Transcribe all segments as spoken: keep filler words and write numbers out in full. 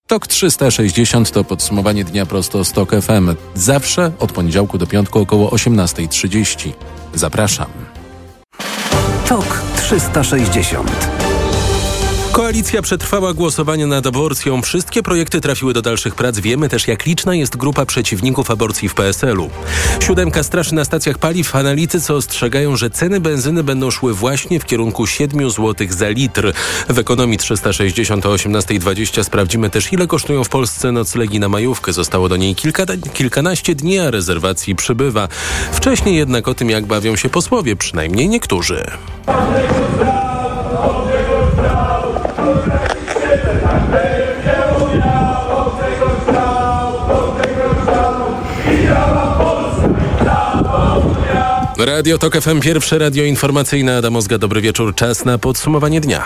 Tok trzysta sześćdziesiąt to podsumowanie dnia prosto z Tok F M. Zawsze od poniedziałku do piątku około osiemnasta trzydzieści. Zapraszam. Tok trzysta sześćdziesiąt. Koalicja przetrwała głosowanie nad aborcją. Wszystkie projekty trafiły do dalszych prac. Wiemy też, jak liczna jest grupa przeciwników aborcji w P S L u. Siódemka straszy na stacjach paliw. Analitycy ostrzegają, że ceny benzyny będą szły właśnie w kierunku siedem złotych za litr. W Ekonomii trzysta sześćdziesiąt o osiemnasta dwadzieścia sprawdzimy też, ile kosztują w Polsce noclegi na majówkę. Zostało do niej kilka, kilkanaście dni, a rezerwacji przybywa. Wcześniej jednak o tym, jak bawią się posłowie, przynajmniej niektórzy. Radio Tok F M, pierwsze radio informacyjne. Adam Ozga, dobry wieczór. Czas na podsumowanie dnia.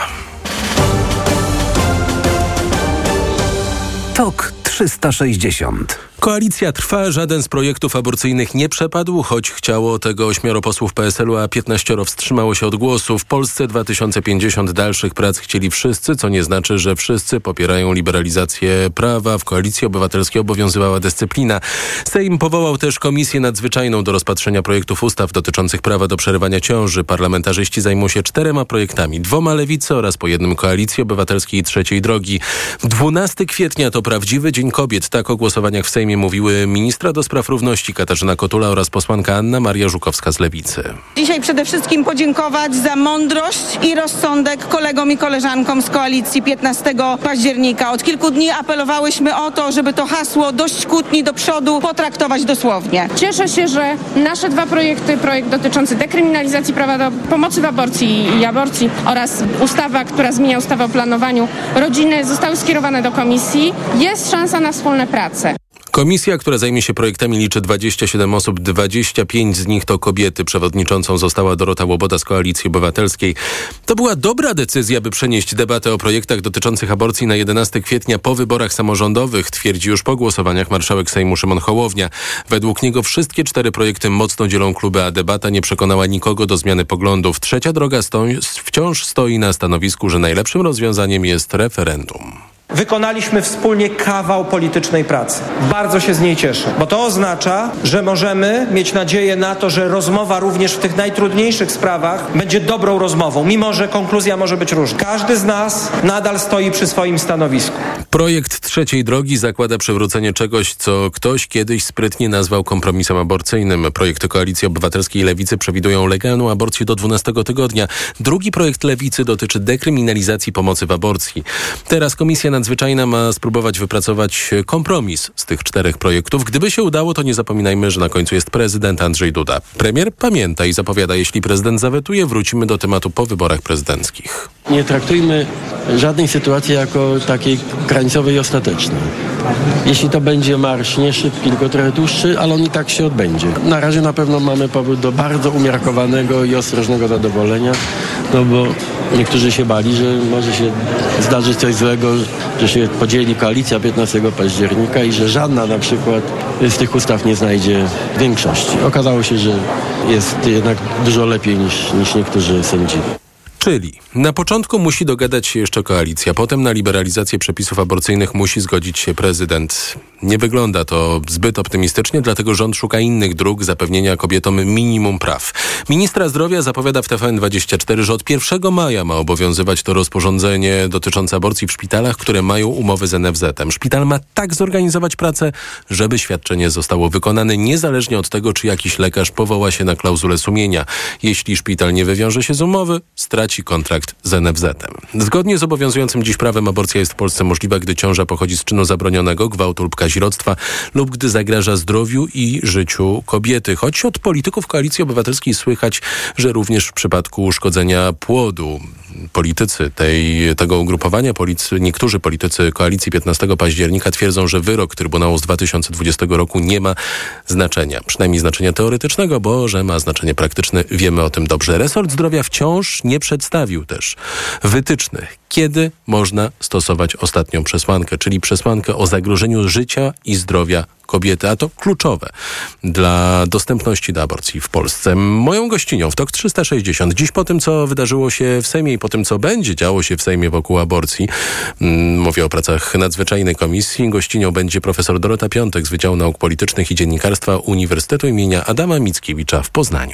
Tok trzysta sześćdziesiąt. Koalicja trwa, żaden z projektów aborcyjnych nie przepadł, choć chciało tego ośmioro posłów P S L u, a piętnaścioro wstrzymało się od głosu. W Polsce dwa tysiące pięćdziesiąt dalszych prac chcieli wszyscy, co nie znaczy, że wszyscy popierają liberalizację prawa. W Koalicji Obywatelskiej obowiązywała dyscyplina. Sejm powołał też Komisję Nadzwyczajną do rozpatrzenia projektów ustaw dotyczących prawa do przerywania ciąży. Parlamentarzyści zajmą się czterema projektami, dwoma Lewicy oraz po jednym Koalicji Obywatelskiej i Trzeciej Drogi. dwunastego kwietnia to prawdziwy Dzień Kobiet. Tak o głosowaniach w Sejmie mówiły ministra do spraw równości Katarzyna Kotula oraz posłanka Anna Maria Żukowska z Lewicy. Dzisiaj przede wszystkim podziękować za mądrość i rozsądek kolegom i koleżankom z koalicji piętnastego października. Od kilku dni apelowałyśmy o to, żeby to hasło dość kłótni do przodu potraktować dosłownie. Cieszę się, że nasze dwa projekty, projekt dotyczący dekryminalizacji prawa do pomocy w aborcji i aborcji oraz ustawa, która zmienia ustawę o planowaniu rodziny, zostały skierowane do komisji. Jest szansa na wspólne prace. Komisja, która zajmie się projektami, liczy dwadzieścia siedem osób, dwadzieścia pięć z nich to kobiety. Przewodniczącą została Dorota Łoboda z Koalicji Obywatelskiej. To była dobra decyzja, by przenieść debatę o projektach dotyczących aborcji na jedenastego kwietnia po wyborach samorządowych, twierdzi już po głosowaniach marszałek Sejmu Szymon Hołownia. Według niego wszystkie cztery projekty mocno dzielą kluby, a debata nie przekonała nikogo do zmiany poglądów. Trzecia droga sto- wciąż stoi na stanowisku, że najlepszym rozwiązaniem jest referendum. Wykonaliśmy wspólnie kawał politycznej pracy. Bardzo się z niej cieszę, bo to oznacza, że możemy mieć nadzieję na to, że rozmowa również w tych najtrudniejszych sprawach będzie dobrą rozmową, mimo że konkluzja może być różna. Każdy z nas nadal stoi przy swoim stanowisku. Projekt Trzeciej Drogi zakłada przywrócenie czegoś, co ktoś kiedyś sprytnie nazwał kompromisem aborcyjnym. Projekty Koalicji Obywatelskiej i Lewicy przewidują legalną aborcję do dwunastego tygodnia. Drugi projekt Lewicy dotyczy dekryminalizacji pomocy w aborcji. Teraz Komisja Nadzwyczajna ma spróbować wypracować kompromis z tych czterech projektów. Gdyby się udało, to nie zapominajmy, że na końcu jest prezydent Andrzej Duda. Premier pamięta i zapowiada, jeśli prezydent zawetuje, wrócimy do tematu po wyborach prezydenckich. Nie traktujmy żadnej sytuacji jako takiej krańcowej i ostatecznej. Jeśli to będzie marsz nie szybki, tylko trochę dłuższy, ale on i tak się odbędzie. Na razie na pewno mamy powód do bardzo umiarkowanego i ostrożnego zadowolenia, no bo niektórzy się bali, że może się zdarzyć coś złego, że się podzieli koalicja piętnastego października i że żadna na przykład z tych ustaw nie znajdzie większości. Okazało się, że jest jednak dużo lepiej niż, niż niektórzy sądzili. Czyli na początku musi dogadać się jeszcze koalicja, potem na liberalizację przepisów aborcyjnych musi zgodzić się prezydent. Nie wygląda to zbyt optymistycznie, dlatego rząd szuka innych dróg zapewnienia kobietom minimum praw. Ministra zdrowia zapowiada w T V N dwadzieścia cztery, że od pierwszego maja ma obowiązywać to rozporządzenie dotyczące aborcji w szpitalach, które mają umowy z N F Z em. Szpital ma tak zorganizować pracę, żeby świadczenie zostało wykonane niezależnie od tego, czy jakiś lekarz powoła się na klauzulę sumienia. Jeśli szpital nie wywiąże się z umowy, straci kontrakt z N F Z em. Zgodnie z obowiązującym dziś prawem aborcja jest w Polsce możliwa, gdy ciąża pochodzi z czynu zabronionego, gwałtu lub kazirodztwa lub gdy zagraża zdrowiu i życiu kobiety. Choć od polityków Koalicji Obywatelskiej słychać, że również w przypadku uszkodzenia płodu politycy tej, tego ugrupowania, policy, niektórzy politycy Koalicji piętnastego października twierdzą, że wyrok Trybunału z dwa tysiące dwudziestego roku nie ma znaczenia. Przynajmniej znaczenia teoretycznego, bo że ma znaczenie praktyczne, wiemy o tym dobrze. Resort Zdrowia wciąż nie przedstawił też wytycznych, kiedy można stosować ostatnią przesłankę, czyli przesłankę o zagrożeniu życia i zdrowia kobiety, a to kluczowe dla dostępności do aborcji w Polsce. Moją gościnią w TOK trzysta sześćdziesiąt, dziś po tym, co wydarzyło się w Sejmie i po tym, co będzie działo się w Sejmie wokół aborcji, mówię o pracach nadzwyczajnej komisji, gościnią będzie profesor Dorota Piątek z Wydziału Nauk Politycznych i Dziennikarstwa Uniwersytetu imienia Adama Mickiewicza w Poznaniu.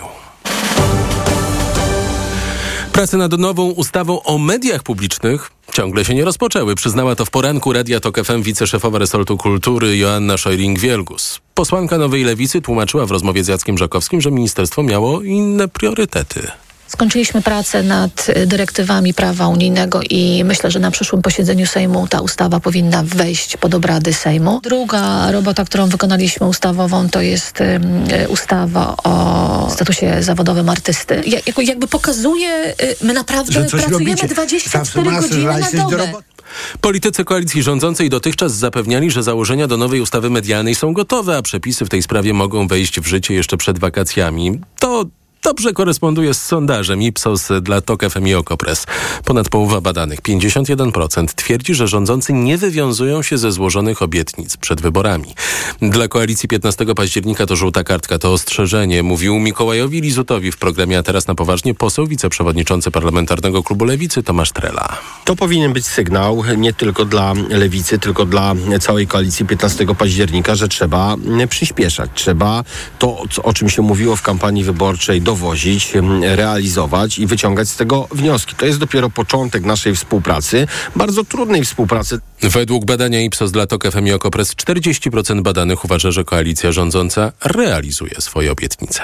Prace nad nową ustawą o mediach publicznych ciągle się nie rozpoczęły. Przyznała to w poranku Radia Tok F M wiceszefowa resortu kultury Joanna Scheuring-Wielgus. Posłanka Nowej Lewicy tłumaczyła w rozmowie z Jackiem Żakowskim, że ministerstwo miało inne priorytety. Skończyliśmy pracę nad dyrektywami prawa unijnego i myślę, że na przyszłym posiedzeniu Sejmu ta ustawa powinna wejść pod obrady Sejmu. Druga robota, którą wykonaliśmy ustawową, to jest um, ustawa o statusie zawodowym artysty. Ja, jakby pokazuje, my naprawdę pracujemy robicie. dwadzieścia cztery godziny na dobę. Politycy koalicji rządzącej dotychczas zapewniali, że założenia do nowej ustawy medialnej są gotowe, a przepisy w tej sprawie mogą wejść w życie jeszcze przed wakacjami. To dobrze koresponduje z sondażem Ipsos dla Tok F M i Okopres. Ponad połowa badanych, pięćdziesiąt jeden procent, twierdzi, że rządzący nie wywiązują się ze złożonych obietnic przed wyborami. Dla koalicji piętnastego października to żółta kartka, to ostrzeżenie, mówił Mikołajowi Lizutowi w programie A Teraz na Poważnie poseł wiceprzewodniczący Parlamentarnego Klubu Lewicy Tomasz Trela. To powinien być sygnał nie tylko dla Lewicy, tylko dla całej koalicji piętnastego października, że trzeba przyspieszać. Trzeba to, o czym się mówiło w kampanii wyborczej, dowozić, realizować i wyciągać z tego wnioski. To jest dopiero początek naszej współpracy, bardzo trudnej współpracy. Według badania Ipsos dla Tok F M i Okopres czterdzieści procent badanych uważa, że koalicja rządząca realizuje swoje obietnice.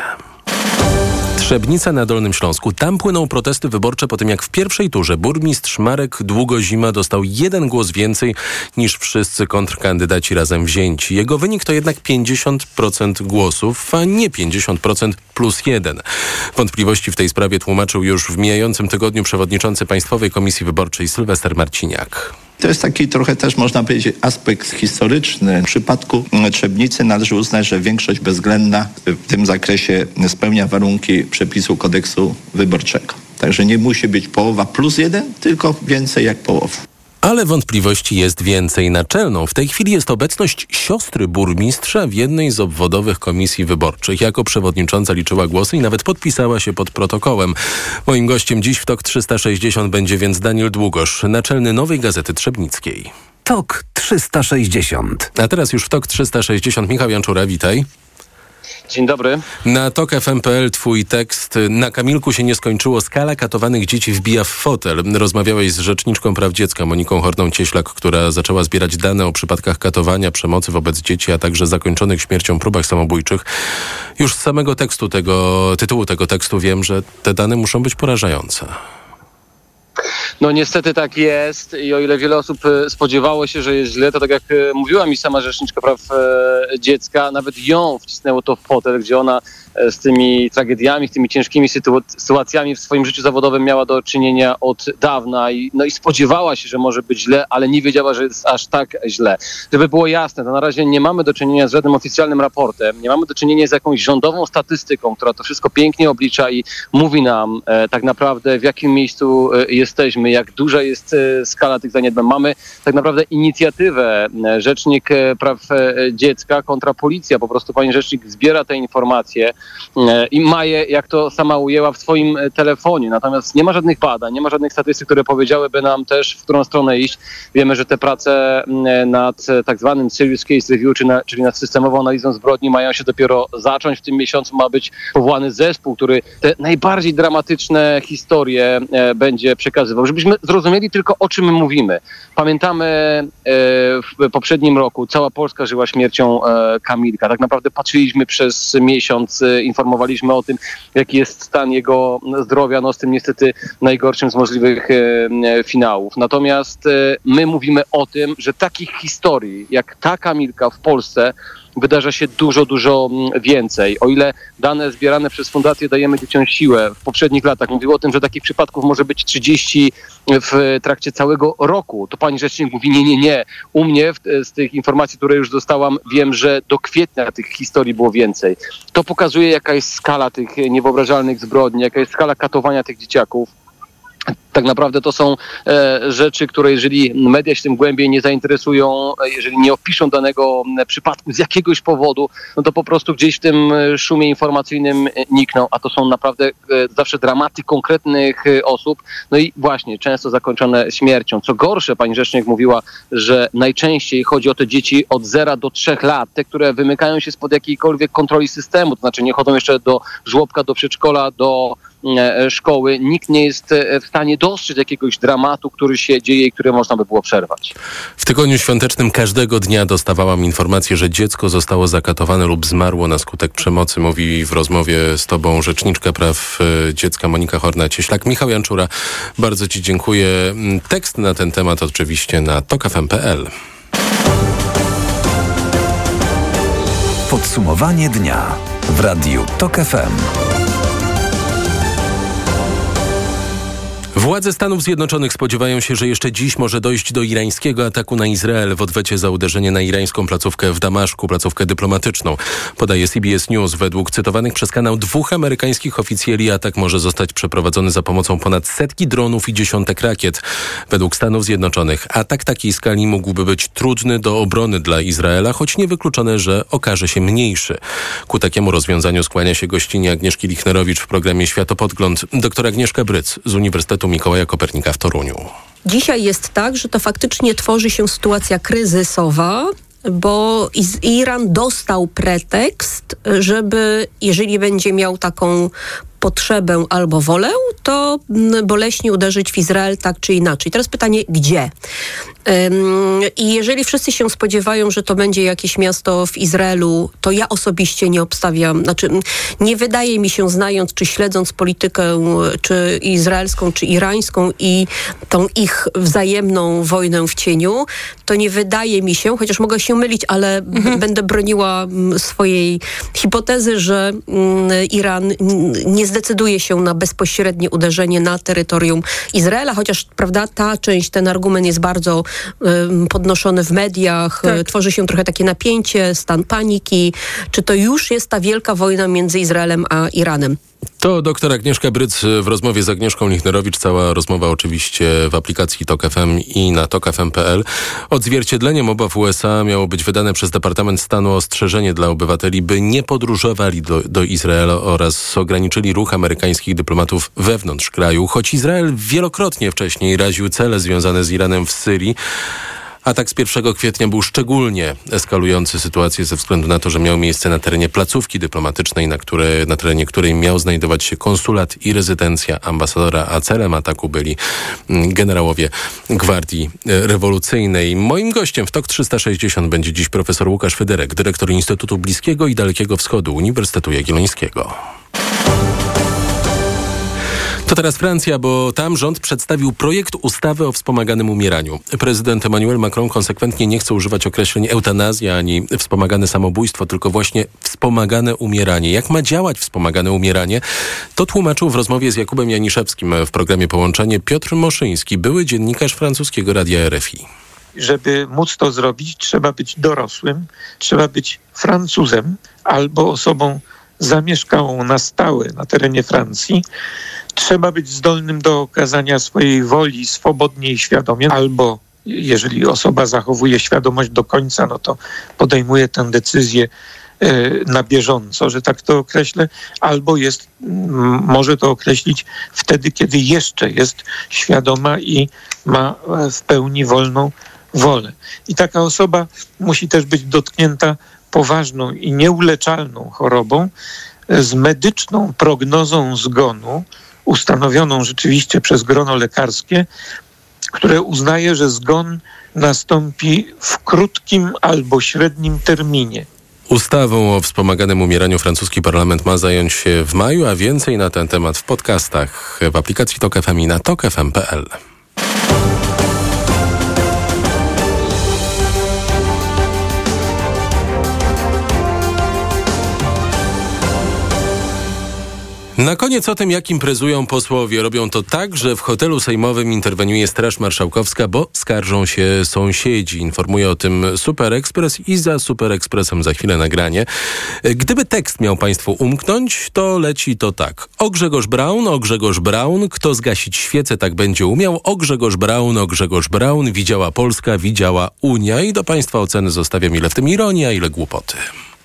Trzebnica na Dolnym Śląsku. Tam płyną protesty wyborcze po tym, jak w pierwszej turze burmistrz Marek Długozima dostał jeden głos więcej niż wszyscy kontrkandydaci razem wzięci. Jego wynik to jednak pięćdziesiąt procent głosów, a nie pięćdziesiąt procent plus jeden. Wątpliwości w tej sprawie tłumaczył już w mijającym tygodniu przewodniczący Państwowej Komisji Wyborczej Sylwester Marciniak. To jest taki trochę też, można powiedzieć, aspekt historyczny. W przypadku Trzebnicy należy uznać, że większość bezwzględna w tym zakresie spełnia warunki przepisu kodeksu wyborczego. Także nie musi być połowa plus jeden, tylko więcej jak połowa. Ale wątpliwości jest więcej. Naczelną w tej chwili jest obecność siostry burmistrza w jednej z obwodowych komisji wyborczych. Jako przewodnicząca liczyła głosy i nawet podpisała się pod protokołem. Moim gościem dziś w Tok trzysta sześćdziesiąt będzie więc Daniel Długosz, naczelny Nowej Gazety Trzebnickiej. Tok trzysta sześćdziesiąt. A teraz już w Tok trzysta sześćdziesiąt Michał Janczura, witaj. Dzień dobry. Na tok f m kropka p l twój tekst. Na Kamilku się nie skończyło. Skala katowanych dzieci wbija w fotel. Rozmawiałeś z rzeczniczką praw dziecka Moniką Horną-Cieślak, która zaczęła zbierać dane o przypadkach katowania, przemocy wobec dzieci, a także zakończonych śmiercią próbach samobójczych. Już z samego tekstu tego, tytułu tego tekstu wiem, że te dane muszą być porażające. No niestety tak jest i o ile wiele osób spodziewało się, że jest źle, to tak jak mówiła mi sama rzeczniczka praw e, dziecka, nawet ją wcisnęło to w fotel, gdzie ona z tymi tragediami, z tymi ciężkimi sytu- sytuacjami w swoim życiu zawodowym miała do czynienia od dawna i, no i spodziewała się, że może być źle, ale nie wiedziała, że jest aż tak źle. Żeby było jasne, to na razie nie mamy do czynienia z żadnym oficjalnym raportem, nie mamy do czynienia z jakąś rządową statystyką, która to wszystko pięknie oblicza i mówi nam e, tak naprawdę, w jakim miejscu e, jesteśmy, jak duża jest e, skala tych zaniedbań. Mamy tak naprawdę inicjatywę e, Rzecznik e, Praw e, Dziecka kontra Policja. Po prostu pani rzecznik zbiera te informacje e, i ma je, jak to sama ujęła, w swoim e, telefonie. Natomiast nie ma żadnych badań, nie ma żadnych statystyk, które powiedziałyby nam też, w którą stronę iść. Wiemy, że te prace e, nad e, tak zwanym Serious Case Review, czyli, na, czyli nad systemową analizą zbrodni, mają się dopiero zacząć. W tym miesiącu ma być powołany zespół, który te najbardziej dramatyczne historie e, będzie przekazywał. Żebyśmy zrozumieli tylko, o czym my mówimy. Pamiętamy e, w poprzednim roku cała Polska żyła śmiercią e, Kamilka. Tak naprawdę patrzyliśmy przez miesiąc, e, informowaliśmy o tym, jaki jest stan jego zdrowia, no z tym niestety najgorszym z możliwych e, e, finałów. Natomiast e, my mówimy o tym, że takich historii jak ta Kamilka w Polsce wydarza się dużo, dużo więcej. O ile dane zbierane przez fundację Dajemy Dzieciom Siłę w poprzednich latach mówiło o tym, że takich przypadków może być trzydzieści w trakcie całego roku, to pani rzecznik mówi nie, nie, nie. U mnie z tych informacji, które już dostałam, wiem, że do kwietnia tych historii było więcej. To pokazuje, jaka jest skala tych niewyobrażalnych zbrodni, jaka jest skala katowania tych dzieciaków. Tak naprawdę to są e, rzeczy, które jeżeli media się tym głębiej nie zainteresują, jeżeli nie opiszą danego przypadku z jakiegoś powodu, no to po prostu gdzieś w tym szumie informacyjnym nikną, a to są naprawdę e, zawsze dramaty konkretnych e, osób, no i właśnie często zakończone śmiercią. Co gorsze, pani rzecznik mówiła, że najczęściej chodzi o te dzieci od zera do trzech lat, te, które wymykają się spod jakiejkolwiek kontroli systemu, to znaczy nie chodzą jeszcze do żłobka, do przedszkola, do szkoły. Nikt nie jest w stanie dostrzec jakiegoś dramatu, który się dzieje i który można by było przerwać. W tygodniu świątecznym każdego dnia dostawałam informację, że dziecko zostało zakatowane lub zmarło na skutek przemocy. Mówi w rozmowie z tobą rzeczniczka praw dziecka Monika Horna-Cieślak. Michał Janczura, bardzo ci dziękuję. Tekst na ten temat oczywiście na tok f m kropka p l. Podsumowanie dnia w Radiu Tok F M. Władze Stanów Zjednoczonych spodziewają się, że jeszcze dziś może dojść do irańskiego ataku na Izrael w odwecie za uderzenie na irańską placówkę w Damaszku, placówkę dyplomatyczną. Podaje C B S News. Według cytowanych przez kanał dwóch amerykańskich oficjeli atak może zostać przeprowadzony za pomocą ponad setki dronów i dziesiątek rakiet. Według Stanów Zjednoczonych atak takiej skali mógłby być trudny do obrony dla Izraela, choć niewykluczone, że okaże się mniejszy. Ku takiemu rozwiązaniu skłania się gościnie Agnieszki Lichnerowicz w programie Światopodgląd. Doktor Agnieszka Bryc z Uniwersytetu Mikołaja Kopernika w Toruniu. Dzisiaj jest tak, że to faktycznie tworzy się sytuacja kryzysowa, bo Iran dostał pretekst, żeby, jeżeli będzie miał taką potrzebę albo wolę, to boleśnie uderzyć w Izrael tak czy inaczej. Teraz pytanie, gdzie? I jeżeli wszyscy się spodziewają, że to będzie jakieś miasto w Izraelu, to ja osobiście nie obstawiam, znaczy nie wydaje mi się, znając czy śledząc politykę czy izraelską, czy irańską i tą ich wzajemną wojnę w cieniu, to nie wydaje mi się, chociaż mogę się mylić, ale mhm. będę broniła swojej hipotezy, że Iran nie zdecyduje się na bezpośrednie uderzenie na terytorium Izraela, chociaż prawda, ta część, ten argument jest bardzo y, podnoszony w mediach, tak. Tworzy się trochę takie napięcie, stan paniki. Czy to już jest ta wielka wojna między Izraelem a Iranem? To doktor Agnieszka Bryc w rozmowie z Agnieszką Lichnerowicz. Cała rozmowa oczywiście w aplikacji Tok F M i na tok f m kropka p l. Odzwierciedleniem obaw U S A miało być wydane przez Departament Stanu ostrzeżenie dla obywateli, by nie podróżowali do, do Izraela oraz ograniczyli ruch amerykańskich dyplomatów wewnątrz kraju. Choć Izrael wielokrotnie wcześniej raził cele związane z Iranem w Syrii, atak z pierwszego kwietnia był szczególnie eskalujący sytuację ze względu na to, że miał miejsce na terenie placówki dyplomatycznej, na, które, na terenie której miał znajdować się konsulat i rezydencja ambasadora, a celem ataku byli generałowie Gwardii Rewolucyjnej. Moim gościem w Tok trzysta sześćdziesiąt będzie dziś profesor Łukasz Fyderek, dyrektor Instytutu Bliskiego i Dalekiego Wschodu Uniwersytetu Jagiellońskiego. To teraz Francja, bo tam rząd przedstawił projekt ustawy o wspomaganym umieraniu. Prezydent Emmanuel Macron konsekwentnie nie chce używać określeń eutanazja ani wspomagane samobójstwo, tylko właśnie wspomagane umieranie. Jak ma działać wspomagane umieranie? To tłumaczył w rozmowie z Jakubem Janiszewskim w programie Połączenie Piotr Moszyński, były dziennikarz francuskiego Radia R F I. Żeby móc to zrobić, trzeba być dorosłym, trzeba być Francuzem albo osobą zamieszkałą na stałe na terenie Francji. Trzeba być zdolnym do okazania swojej woli swobodnie i świadomie, albo jeżeli osoba zachowuje świadomość do końca, no to podejmuje tę decyzję na bieżąco, że tak to określę, albo jest, może to określić wtedy, kiedy jeszcze jest świadoma i ma w pełni wolną wolę. I taka osoba musi też być dotknięta poważną i nieuleczalną chorobą z medyczną prognozą zgonu, ustanowioną rzeczywiście przez grono lekarskie, które uznaje, że zgon nastąpi w krótkim albo średnim terminie. Ustawą o wspomaganym umieraniu francuski parlament ma zająć się w maju, a więcej na ten temat w podcastach, w aplikacji Tok F M i na tok f m kropka p l. Na koniec o tym, jak imprezują posłowie. Robią to tak, że w hotelu sejmowym interweniuje Straż Marszałkowska, bo skarżą się sąsiedzi. Informuje o tym Super Express i za Super Expressem za chwilę nagranie. Gdyby tekst miał Państwu umknąć, to leci to tak. O Grzegorz Braun, o Grzegorz Braun, kto zgasić świecę tak będzie umiał. O Grzegorz Braun, o Grzegorz Braun, widziała Polska, widziała Unia. I do Państwa oceny zostawiam, ile w tym ironii, a ile głupoty.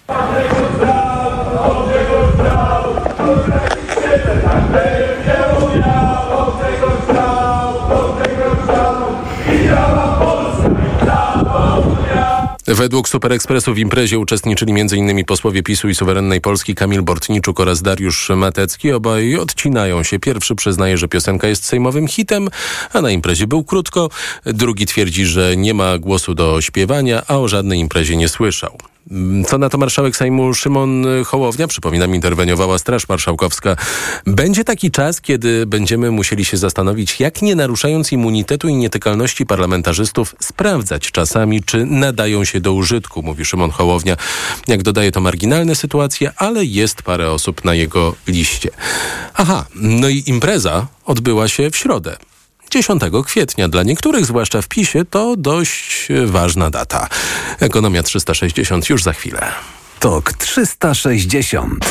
Według Super Expressu w imprezie uczestniczyli m.in. posłowie PiSu i Suwerennej Polski Kamil Bortniczuk oraz Dariusz Matecki. Obaj odcinają się. Pierwszy przyznaje, że piosenka jest sejmowym hitem, a na imprezie był krótko. Drugi twierdzi, że nie ma głosu do śpiewania, a o żadnej imprezie nie słyszał. Co na to marszałek Sejmu Szymon Hołownia? Przypominam, interweniowała Straż Marszałkowska. Będzie taki czas, kiedy będziemy musieli się zastanowić, jak nie naruszając immunitetu i nietykalności parlamentarzystów sprawdzać czasami, czy nadają się do użytku, mówi Szymon Hołownia. Jak dodaje, to marginalne sytuacje, ale jest parę osób na jego liście. Aha, no i impreza odbyła się w środę. dziesiątego kwietnia. Dla niektórych, zwłaszcza w PiSie, to dość ważna data. Ekonomia trzysta sześćdziesiąt już za chwilę. Tok trzysta sześćdziesiąt.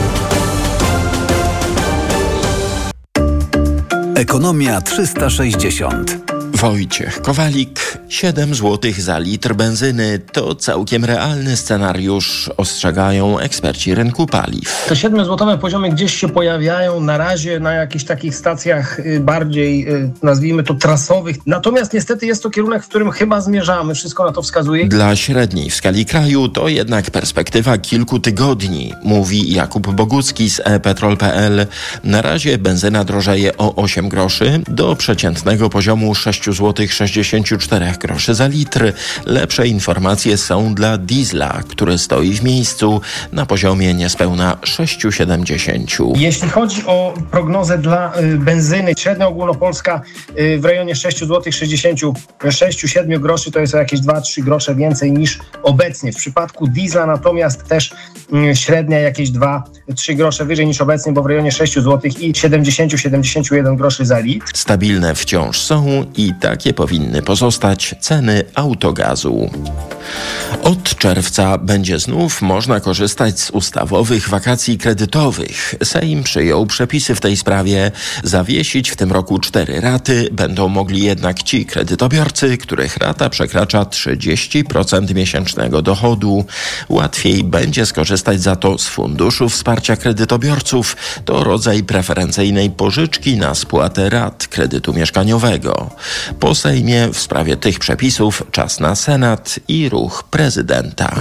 Ekonomia trzysta sześćdziesiąt. Wojciech Kowalik, siedem złotych za litr benzyny to całkiem realny scenariusz, ostrzegają eksperci rynku paliw. Te siedmiozłotowe poziomy gdzieś się pojawiają na razie na jakichś takich stacjach bardziej, nazwijmy to, trasowych. Natomiast niestety jest to kierunek, w którym chyba zmierzamy. Wszystko na to wskazuje. Dla średniej w skali kraju to jednak perspektywa kilku tygodni, mówi Jakub Bogucki z e petrol kropka pe el. Na razie benzyna drożeje o osiem groszy do przeciętnego poziomu sześć złotych sześćdziesiąt cztery groszy za litr. Lepsze informacje są dla diesla, który stoi w miejscu na poziomie niespełna sześć złotych siedemdziesiąt. Jeśli chodzi o prognozę dla y, benzyny, średnia ogólnopolska y, w rejonie sześć złotych sześćdziesiąt sześć do siedmiu groszy, to jest o jakieś dwa do trzech grosze więcej niż obecnie. W przypadku diesla natomiast też y, średnia jakieś dwa do trzech grosze wyżej niż obecnie, bo w rejonie sześć złotych i siedemdziesiąt do siedemdziesięciu jeden groszy za litr. Stabilne wciąż są i takie powinny pozostać ceny autogazu. Od czerwca będzie znów można korzystać z ustawowych wakacji kredytowych. Sejm przyjął przepisy w tej sprawie. Zawiesić w tym roku cztery raty będą mogli jednak ci kredytobiorcy, których rata przekracza trzydzieści procent miesięcznego dochodu. Łatwiej będzie skorzystać za to z Funduszu Wsparcia Kredytobiorców. To rodzaj preferencyjnej pożyczki na spłatę rat kredytu mieszkaniowego. Po Sejmie w sprawie tych przepisów czas na Senat i ruch prezydenta.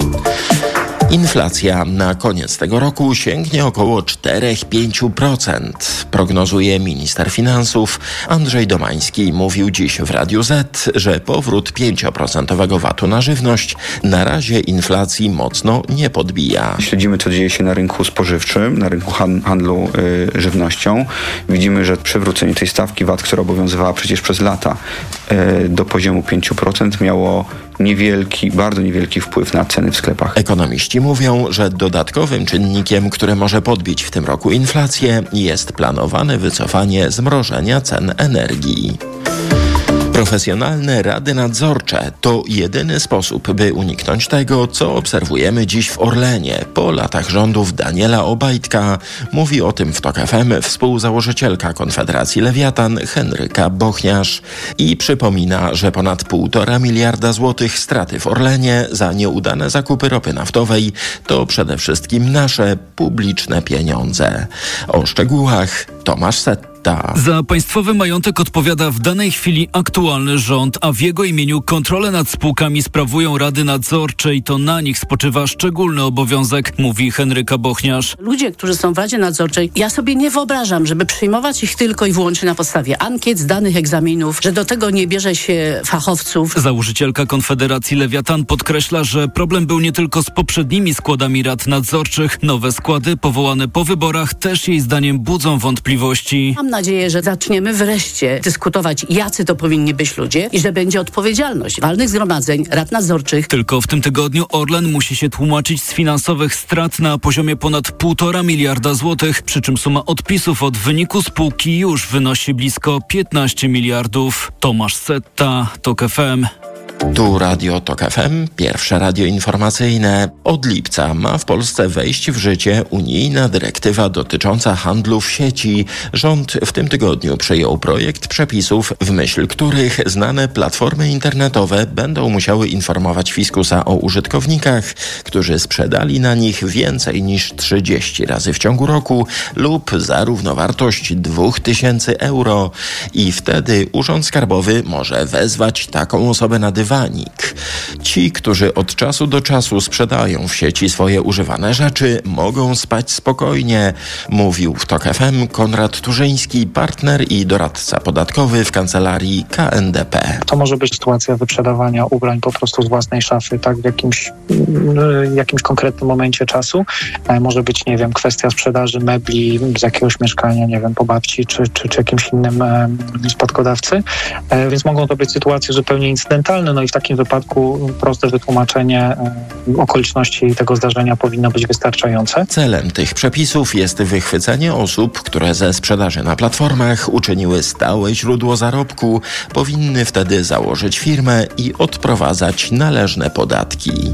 Inflacja na koniec tego roku sięgnie około cztery do pięciu procent, prognozuje minister finansów. Andrzej Domański mówił dziś w Radiu Z, że powrót pięcioprocentowego vatu na żywność na razie inflacji mocno nie podbija. Śledzimy, co dzieje się na rynku spożywczym, na rynku handlu y, żywnością. Widzimy, że przywrócenie tej stawki V A T, która obowiązywała przecież przez lata y, do poziomu pięciu procent, miało niewielki, bardzo niewielki wpływ na ceny w sklepach. Ekonomiści mówią, że dodatkowym czynnikiem, który może podbić w tym roku inflację, jest planowane wycofanie zmrożenia cen energii. Profesjonalne rady nadzorcze to jedyny sposób, by uniknąć tego, co obserwujemy dziś w Orlenie. Po latach rządów Daniela Obajtka mówi o tym w Tok F M współzałożycielka Konfederacji Lewiatan Henryka Bochniarz i przypomina, że ponad półtora miliarda złotych straty w Orlenie za nieudane zakupy ropy naftowej to przede wszystkim nasze publiczne pieniądze. O szczegółach Tomasz Setta. Za państwowy majątek odpowiada w danej chwili aktualny rząd, a w jego imieniu kontrolę nad spółkami sprawują rady nadzorcze i to na nich spoczywa szczególny obowiązek, mówi Henryka Bochniarz. Ludzie, którzy są w Radzie Nadzorczej, ja sobie nie wyobrażam, żeby przyjmować ich tylko i wyłącznie na podstawie ankiet, zdanych egzaminów, że do tego nie bierze się fachowców. Założycielka Konfederacji Lewiatan podkreśla, że problem był nie tylko z poprzednimi składami rad nadzorczych. Nowe składy powołane po wyborach też jej zdaniem budzą wątpliwości wątpliwości. Mam nadzieję, że zaczniemy wreszcie dyskutować, jacy to powinni być ludzie i że będzie odpowiedzialność walnych zgromadzeń, rad nadzorczych. Tylko w tym tygodniu Orlen musi się tłumaczyć z finansowych strat na poziomie ponad półtora miliarda złotych, przy czym suma odpisów od wyniku spółki już wynosi blisko piętnaście miliardów. Tomasz Setta, TOK F M. Tu Radio TOK F M, pierwsze radio informacyjne. Od lipca ma w Polsce wejść w życie unijna dyrektywa dotycząca handlu w sieci. Rząd w tym tygodniu przyjął projekt przepisów, w myśl których znane platformy internetowe będą musiały informować fiskusa o użytkownikach, którzy sprzedali na nich więcej niż trzydzieści razy w ciągu roku lub za równowartość dwa tysiące euro. I wtedy Urząd Skarbowy może wezwać taką osobę na dywanik. Ci, którzy od czasu do czasu sprzedają w sieci swoje używane rzeczy, mogą spać spokojnie, mówił w TOK F M Konrad Turzyński, partner i doradca podatkowy w kancelarii K N D P. To może być sytuacja wyprzedawania ubrań po prostu z własnej szafy, tak, w jakimś, jakimś konkretnym momencie czasu. Może być, nie wiem, kwestia sprzedaży mebli z jakiegoś mieszkania, nie wiem, po babci czy, czy, czy jakimś innym spadkodawcy. Więc mogą to być sytuacje zupełnie incydentalne. No i w takim wypadku proste wytłumaczenie okoliczności tego zdarzenia powinno być wystarczające. Celem tych przepisów jest wychwycenie osób, które ze sprzedaży na platformach uczyniły stałe źródło zarobku. Powinny wtedy założyć firmę i odprowadzać należne podatki.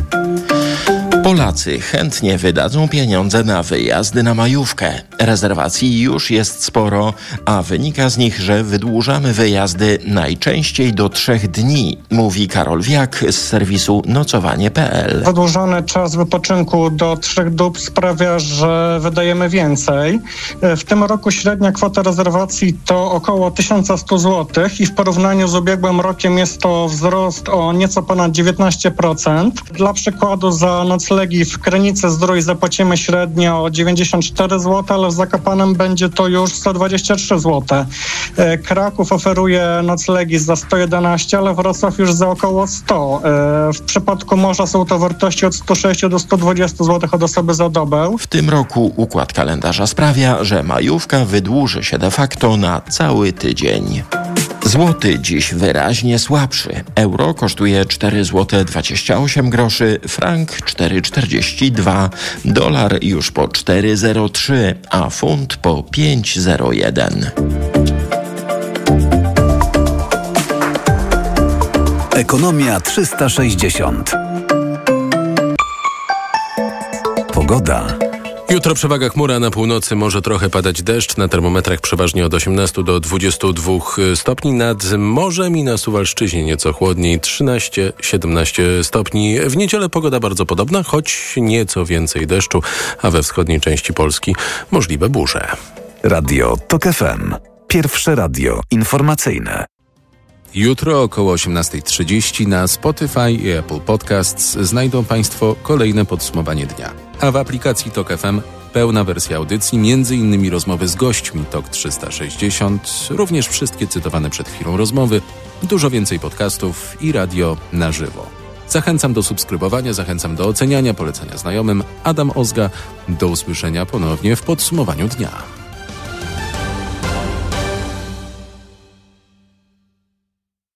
Polacy chętnie wydadzą pieniądze na wyjazdy na majówkę. Rezerwacji już jest sporo, a wynika z nich, że wydłużamy wyjazdy najczęściej do trzech dni, mówi Karol Wiak z serwisu nocowanie kropka p l. Wydłużony czas wypoczynku do trzech dób sprawia, że wydajemy więcej. W tym roku średnia kwota rezerwacji to około tysiąc sto złotych i w porównaniu z ubiegłym rokiem jest to wzrost o nieco ponad dziewiętnaście procent. Dla przykładu za nocleg w Krynicy Zdrój zapłacimy średnio dziewięćdziesiąt cztery złote, ale w Zakopanem będzie to już sto dwadzieścia trzy złote. Kraków oferuje noclegi za sto jedenaście, ale Wrocław już za około sto. W przypadku morza są to wartości od sto sześć do stu dwudziestu złotych od osoby za dobę. W tym roku układ kalendarza sprawia, że majówka wydłuży się de facto na cały tydzień. Złoty dziś wyraźnie słabszy. Euro kosztuje cztery złote dwadzieścia osiem groszy, frank cztery czterdzieści dwa, dolar już po cztery zero trzy, a funt po pięć zero jeden. Ekonomia trzysta sześćdziesiąt. Pogoda. Jutro przewaga chmura, na północy może trochę padać deszcz, na termometrach przeważnie od osiemnastu do dwudziestu dwóch stopni, nad morzem i na Suwalszczyźnie nieco chłodniej, trzynaście siedemnaście stopni. W niedzielę pogoda bardzo podobna, choć nieco więcej deszczu, a we wschodniej części Polski możliwe burze. Radio TOK F M. Pierwsze radio informacyjne. Jutro około osiemnasta trzydzieści na Spotify i Apple Podcasts znajdą Państwo kolejne podsumowanie dnia. A w aplikacji TOK F M pełna wersja audycji, między innymi rozmowy z gośćmi TOK trzysta sześćdziesiąt, również wszystkie cytowane przed chwilą rozmowy, dużo więcej podcastów i radio na żywo. Zachęcam do subskrybowania, zachęcam do oceniania, polecania znajomym. Adam Ozga, do usłyszenia ponownie w podsumowaniu dnia.